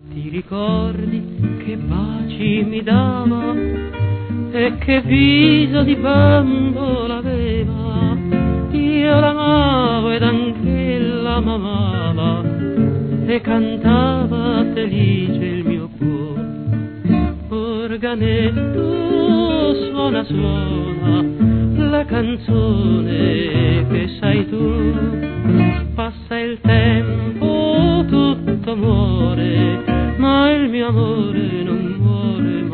Ti ricordi che baci mi dava e che viso di bambola aveva? Io l'amavo ed anch'ella m'amava e cantava felice il mio cuore. Organetto, suona, suona la canzone che sai tu. Passa il tempo, tutto muore, ma il mio amore non muore